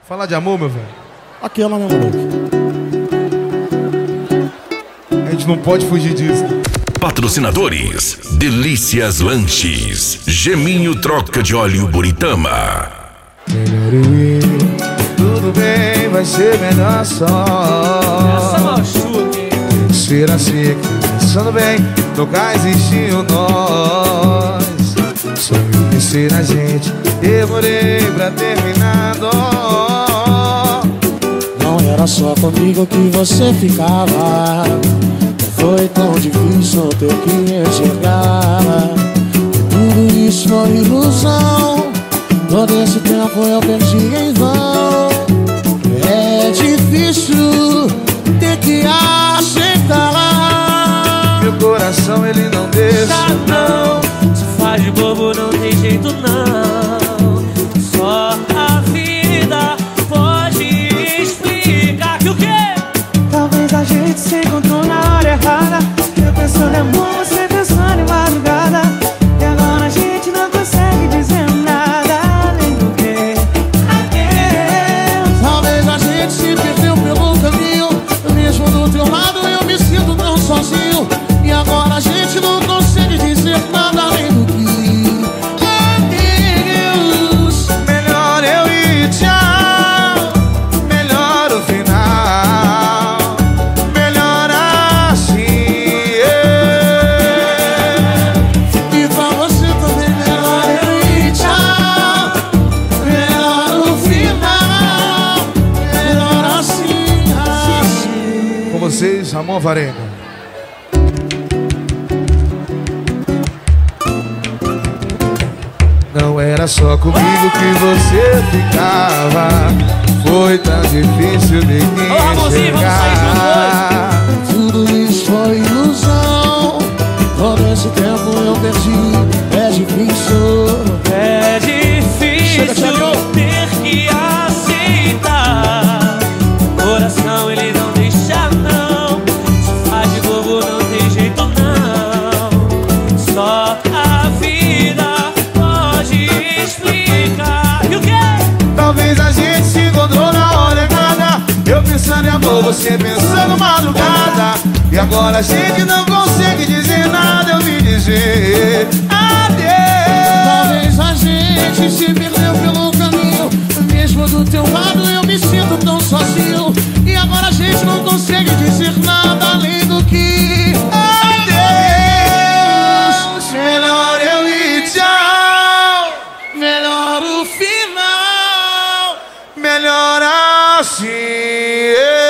Falar de amor, meu velho. Aquela, meu moleque. A gente não pode fugir disso. Patrocinadores: Delícias Lanches, Geminho Troca de Óleo Buritama. Melhor eu ir, tudo bem, vai ser melhor só. Essa machuca, hein? Ser assim, pensando bem, nunca existiu nós. Sonho de ser a gente, demorei pra terminar. Não era só comigo que você ficava. Não foi tão difícil ter que me enxergar. Tudo isso foi ilusão. Todo esse tempo eu perdi em vão. É difícil ter que aceitar. Meu coração ele não deixa. Já não, se faz de bobo não tem jeito não. Só a vida pode explicar que o quê? Talvez a gente se encontrou na hora errada. Eu pensando em amor, você pensando em madrugada. E agora a gente não consegue dizer nada além do que adeus. Talvez a gente se perdeu pelo caminho. Mesmo do teu lado eu me sinto tão sozinho. E agora a gente não consegue dizer nada além do que adeus. Melhor eu ir, tchau. Melhor o final. Melhor assim. E pra você também melhor eu ir, tchau. Melhor o final. Melhor assim, assim. Com vocês, Ramon Varenga. Não era só comigo que você ficava. Foi tão difícil de Ô, Ramonzinho, vamos sair enxergar. Tudo isso foi ilusão. Todo esse tempo eu perdi. É difícil. É difícil ter que aceitar. Coração ele não deixa não. Se faz de bobo não tem jeito não. Só a vida pode explicar. E o quê? Talvez a gente se encontrou na hora errada. Eu pensando em amor, você pensando madrugada. E agora a gente não consegue dizer nada. Eu vim dizer adeus. Talvez a gente se perdeu pelo caminho. Mesmo do teu lado eu me sinto tão sozinho. E agora a gente não consegue dizer nada além do que adeus. Melhor eu ir, tchau. melhor o final. Melhor assim.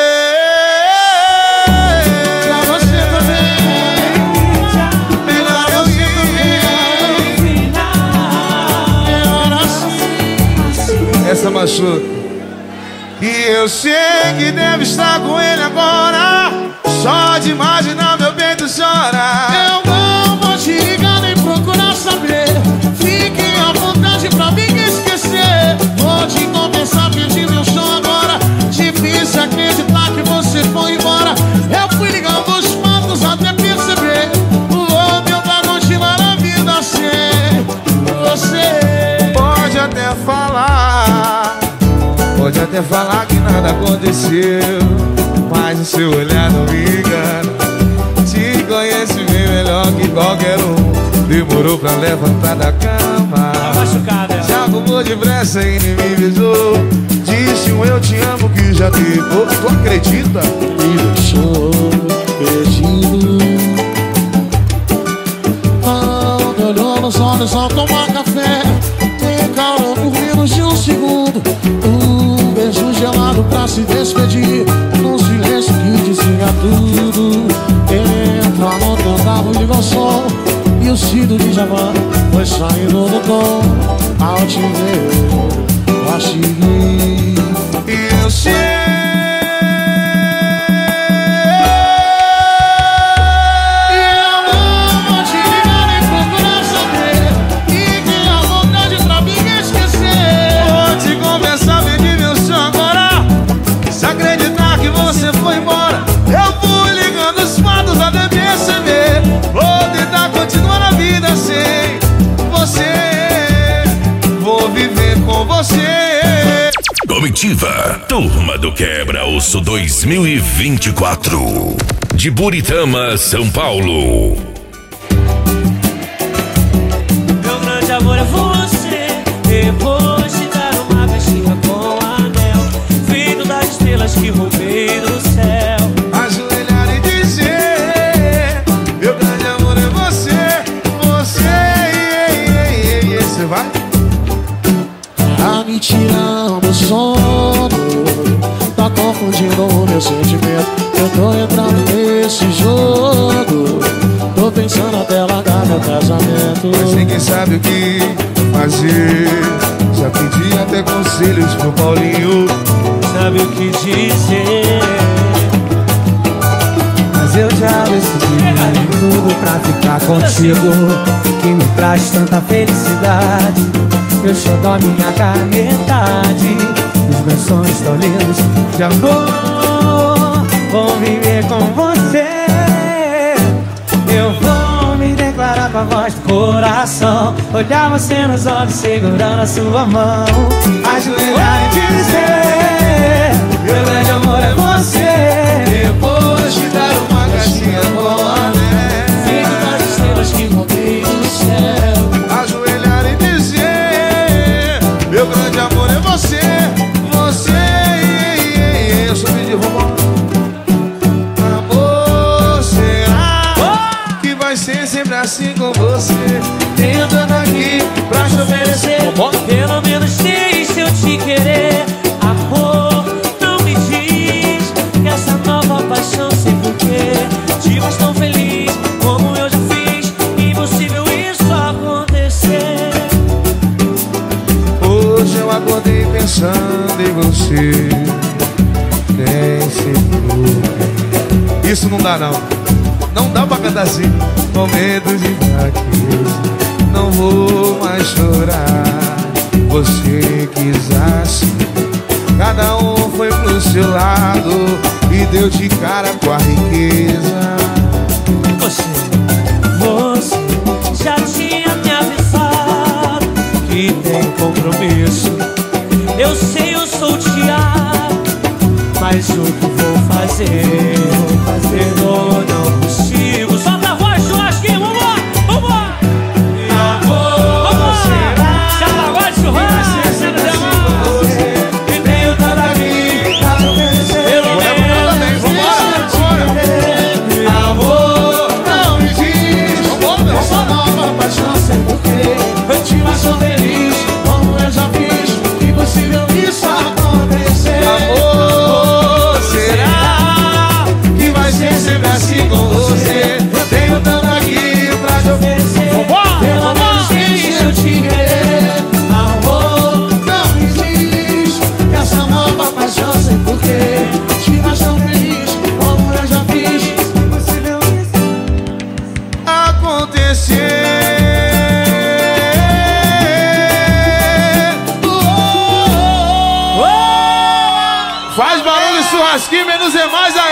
Pra você também. Melhor eu ir. Melhor assim. Essa machuca. E eu sei que deve estar com ele agora. Só de imaginar meu peito chora. Eu não vou te ligar nem procurar saber. Fique à vontade pra me esquecer. Vou te confessar, perdi meu chão agora. Difícil acreditar que você foi embora. Eu fui ligando os fatos até perceber. Vou tentar continuar a vida sem você. Pode até falar. Pode até falar que nada aconteceu. Mas o seu olhar não me engana. Te conhece bem melhor que qualquer um. Demorou pra levantar da cama. Tá machucada. Já arrumou depressa e nem me avisou. Disse um eu te amo que já te dou. Tu acredita? Me deixou perdido. Não me olhou nos olhos ao tomar café. Tem calor por menos de um segundo. Um beijo gelado pra se despedir. Num silêncio que dizia tudo. Entra no cantava e liga o som. E o Cido de Javan foi saindo do tom. Ao te ver, eu achei. E eu sei. Vou viver com você. esportiva. Turma do Quebra-Osso 2024. De Buritama, São Paulo. Meu grande amor é você. Depois de dar uma caixinha com anel, feito das estrelas que roubei do céu. Ajoelhar e dizer: meu grande amor é você. Você vai? Tá me tirando o sono, tá confundindo o meu sentimento. Eu tô entrando nesse jogo, tô pensando até largar meu casamento. Mas ninguém sabe o que fazer. Já pedi até conselhos pro Paulinho. Sabe o que dizer? Mas eu já decidi tudo pra ficar contigo, que me traz tanta felicidade. Eu só dou a minha cara metade. Os meus sonhos tão lindos de amor, vou viver com você. Eu vou me declarar com a voz do coração, olhar você nos olhos segurando a sua mão, ajoelhar e dizer: meu grande amor é você. Depois de dar uma caixinha com anel, Feito das estrelas que roubei do céu. ajoelhar e dizer: meu grande amor é você. Eu sou de romão. Amor, será que vai ser sempre assim com você? Tenho tanto aqui pra te oferecer. Pelo menos deixa eu te querer. Amor, não me diz que essa nova paixão sei porquê te faz tão feliz como eu já fiz. Impossível isso acontecer. Hoje eu acordei pensando em você. Nem sei porquê. Isso não dá não. Não dá pra cantar assim. Com medo de fraqueza, não vou mais chorar. Você quis assim. Cada um foi pro seu lado e deu de cara com a riqueza. Você já tinha me avisado que tem compromisso. Eu sei, eu sou o Thiago, mas o que vou fazer? Ou não consigo. Solta a voz, churrasquinho, vambora, vambora. Amor, será Solta a voz, churrasco. e tenho tanto aqui pra te oferecer. Pelo menos Amor, não me diz. Essa nova paixão sei porquê te faz tão feliz como eu já fiz. Impossível isso acontecer. Amor, será que vai ser sempre assim com você? Eu tenho tanto aqui pra te oferecer. Pelo menos deixa eu te querer. Amor, não me diz que essa nova paixão sei porquê te faz tão feliz como eu já fiz. Impossível isso Acontecer. Faz barulho, churrasquinho, menos é mais